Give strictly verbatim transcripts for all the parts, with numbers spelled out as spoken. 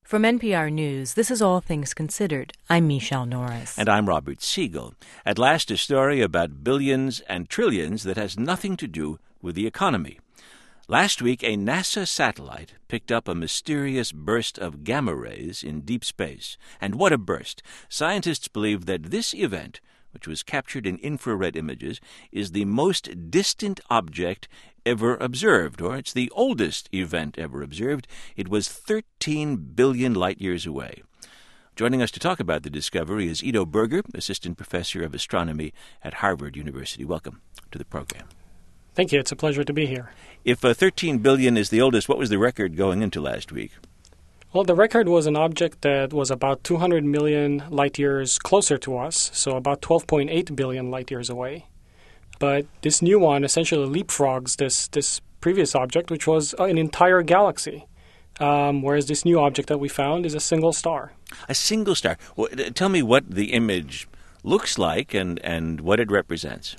From N P R News, this is All Things Considered. I'm Michelle Norris. And I'm Robert Siegel. At last, a story about billions and trillions that has nothing to do with the economy. Last week, a NASA satellite picked up a mysterious burst of gamma rays in deep space. And what a burst! Scientists believe that this event, which was captured in infrared images, is the most distant object ever observed, or it's the oldest event ever observed. It was thirteen billion light-years away. Joining us to talk about the discovery is Ido Berger, Assistant Professor of Astronomy at Harvard University. Welcome to the program. Thank you. It's a pleasure to be here. If uh, thirteen billion is the oldest, what was the record going into last week? Well, the record was an object that was about two hundred million light-years closer to us, so about twelve point eight billion light-years away. But this new one essentially leapfrogs this, this previous object, which was an entire galaxy, um, whereas this new object that we found is a single star. A single star. Well, tell me what the image looks like and, and what it represents.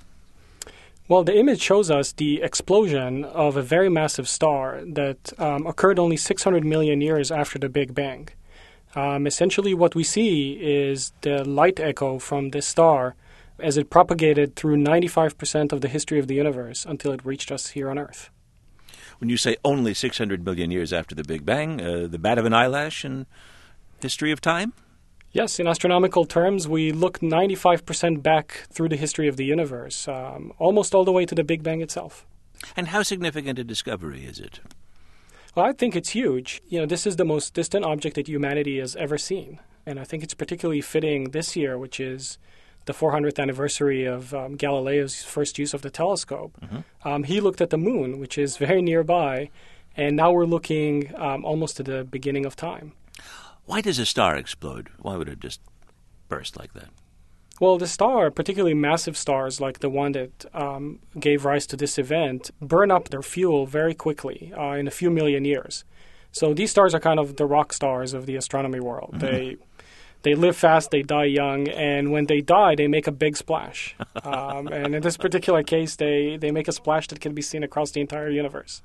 Well, the image shows us the explosion of a very massive star that um, occurred only six hundred million years after the Big Bang. Um, essentially, what we see is the light echo from this star as it propagated through ninety-five percent of the history of the universe until it reached us here on Earth. When you say only six hundred million years after the Big Bang, uh, the bat of an eyelash in history of time? Yes, in astronomical terms, we look ninety-five percent back through the history of the universe, um, almost all the way to the Big Bang itself. And how significant a discovery is it? Well, I think it's huge. You know, this is the most distant object that humanity has ever seen. And I think it's particularly fitting this year, which is the four hundredth anniversary of um, Galileo's first use of the telescope. Mm-hmm. Um, he looked at the moon, which is very nearby, and now we're looking um, almost to the beginning of time. Why does a star explode? Why would it just burst like that? Well, the star, particularly massive stars like the one that um, gave rise to this event, burn up their fuel very quickly uh, in a few million years. So these stars are kind of the rock stars of the astronomy world. Mm-hmm. They they live fast, they die young, and when they die, they make a big splash. um, and in this particular case, they, they make a splash that can be seen across the entire universe.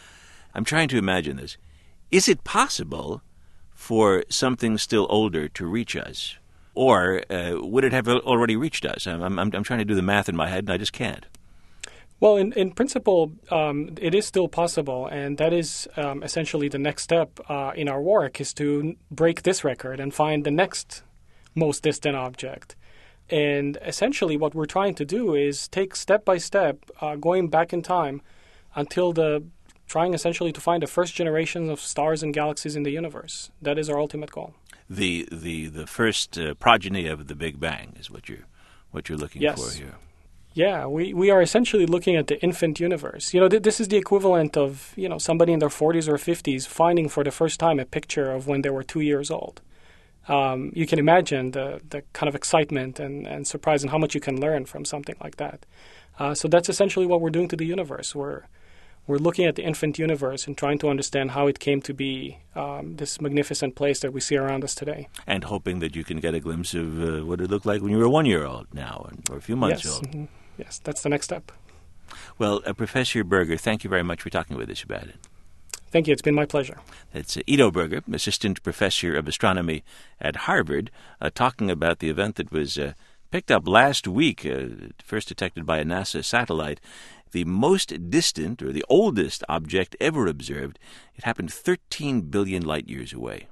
I'm trying to imagine this. Is it possible for something still older to reach us? Or uh, would it have already reached us? I'm, I'm, I'm trying to do the math in my head, and I just can't. Well, in, in principle, um, it is still possible, and that is um, essentially the next step uh, in our work, is to break this record and find the next most distant object. And essentially what we're trying to do is take step by step, uh, going back in time until the trying essentially to find the first generation of stars and galaxies in the universe. That is our ultimate goal. The the the first uh, progeny of the Big Bang is what you're what you're looking yes. for here. Yeah, we, we are essentially looking at the infant universe. You know, th- this is the equivalent of, you know, somebody in their forties or fifties finding for the first time a picture of when they were two years old. Um, you can imagine the, the kind of excitement and, and surprise and how much you can learn from something like that. Uh, so that's essentially what we're doing to the universe. We're We're looking at the infant universe and trying to understand how it came to be um, this magnificent place that we see around us today. And hoping that you can get a glimpse of uh, what it looked like when you were one year old now, or a few months yes. old. Mm-hmm. Yes, that's the next step. Well, uh, Professor Berger, thank you very much for talking with us about it. Thank you. It's been my pleasure. That's uh, Ido Berger, Assistant Professor of Astronomy at Harvard, uh, talking about the event that was uh, picked up last week, uh, first detected by a NASA satellite. The most distant, or the oldest object ever observed. It happened thirteen billion light-years away.